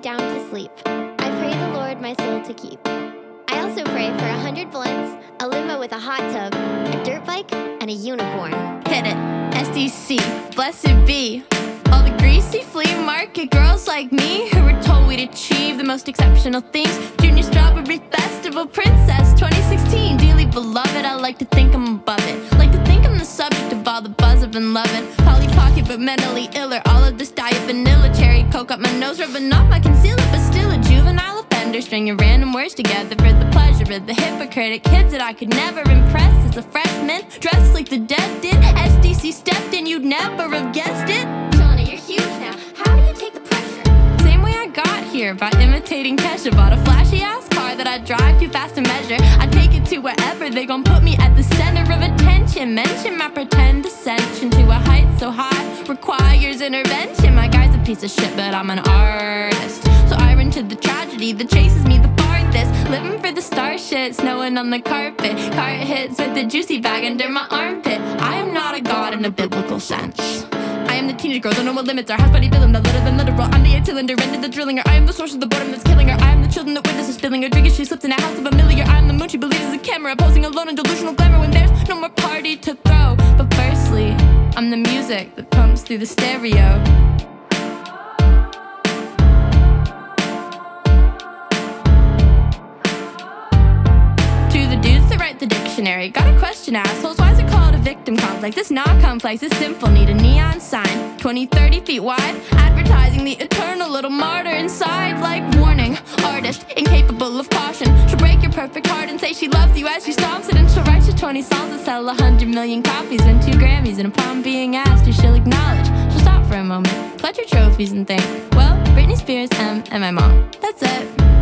down to sleep. I pray the Lord my soul to keep. I also pray for 100 blunts, a limo with a hot tub, a dirt bike, and a unicorn. Hit it, SDC, blessed be all the greasy flea market girls like me who were told we'd achieve the most exceptional things. Junior Strawberry Festival Princess 2016, dearly beloved, I like to think I'm above it. Like to think I'm the subject of all the buzz I've been loving. Polly Pocket but mentally iller, all of this diet vanilla. Cherry Coke up my nose, rubbing off my concealer, but still a juvenile offender. Stringing random words together for the pleasure of the hypocritic kids that I could never impress as a freshman. Dressed like the dead did, SDC stepped in, you'd never have guessed it. Shauna, you're huge now. How do you take the pressure? Same way I got here, by imitating Kesha. Bought a flashy-ass car that I drive too fast to measure. I take it to wherever, they gon' put me at the center of attention. Mention my pretend ascension to a height so high requires intervention. My guy's a piece of shit, but I'm an artist, so I run to the tragedy that chases me the farthest. Living for the star shit, snowing on the carpet. Cart hits with the juicy bag under my armpit. I am not a god in a biblical sense. I am the teenage girl, don't know what limits are. House body villain, the litter than literal. I'm the 8-cylinder, ended the drilling her. I am the source of the boredom that's killing her. I am the children that witness her spilling her. Drinking, she slips in a house of a million. I am the moon she believes is a camera, posing alone in delusional glamour when there's no more party to throw. But firstly, I'm the music that pumps through the stereo. Write the dictionary. Got a question, assholes. Why is it called a victim complex? It's not complex, it's simple. Need a neon sign 20-30 feet wide, advertising the eternal little martyr inside. Like warning, artist incapable of caution. She'll break your perfect heart and say she loves you as she stomps it. And she'll write you 20 songs that sell 100 million copies. Win 2 Grammys and upon being asked who she'll acknowledge, she'll stop for a moment, clutch her trophies and think, well, Britney Spears, and my mom. That's it.